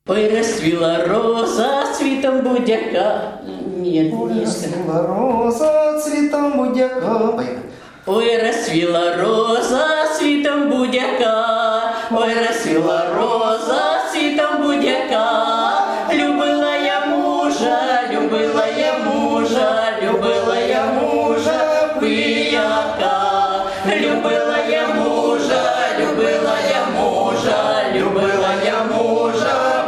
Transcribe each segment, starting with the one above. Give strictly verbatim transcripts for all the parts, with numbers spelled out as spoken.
Ой, розцвіла роза цвітом будяка. Ні, Ой, розцвіла роза цвітом будяка. Ой, розцвіла роза цвітом будяка. Ой, розцвіла роза цвітом будяка. Любила я мужа, любила я мужа, любила я мужа пияка. Любила я мужа, любила я мужа, любила я мужа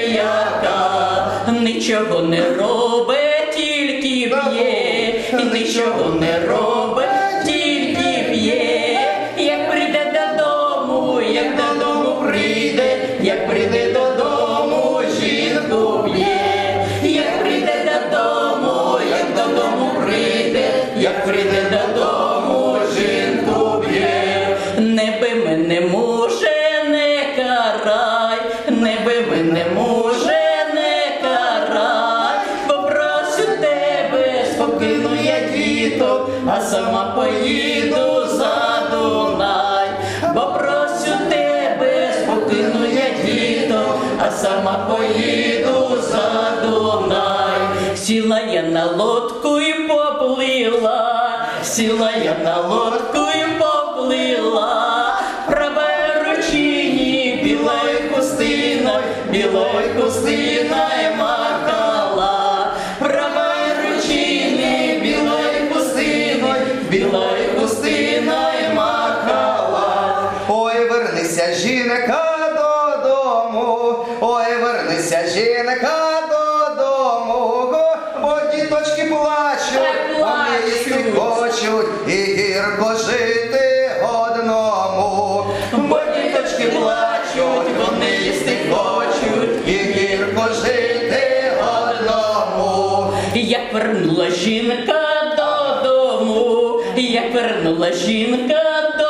пияка. Нічого не робить, тільки б'є, нічого не робить, тільки б'є. Як прийде додому, як додому прийде, як прийде додому, жінку б'є. Як прийде додому, як додому прийде, як прийде додому, жінку б'є. Не би мене, муже, не карай, не би мене, муже, не карай. Попросю тебе, спокину я діток, а сама поїду за Дунай. Попросю тебе, спокину я діток, а сама поїду за Дунай. Сіла я на лодку і поплила, сіла я на лодку і поплила. Правою ручині білою хустиною, білою хустиною махала. Правою ручині білою хустиною, білою хустиною махала. Ой, вернися, жінка, додому, ой, вернися, жінка, додому, бо діточки плачуть, вони їсти хочуть і гірко жити одному. Бо діточки плачуть, вони їсти хочуть І гірко жити одному. Як вернула жінка додому, як вернула жінка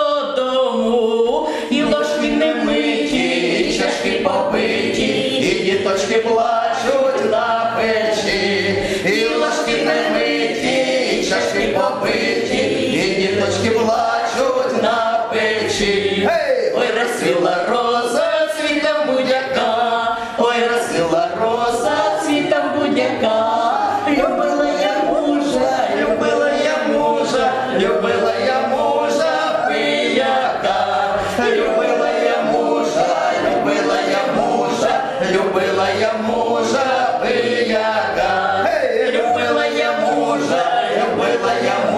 додому, і ложки не миті, і чашки побиті, І діточки плачуть на печі, і ложки не миті, і чашки побиті, і діточки плачуть на печі. Гей! Ой, розцвіла роза цвітом будяка, ой, розцвіла роза цвітом будяка. Любила я мужа, любила я мужа, любила я мужа пияка. Любила я мужа, любила я мужа, любила я мужа пияка. Гей! Любила я мужа, любила я мужа.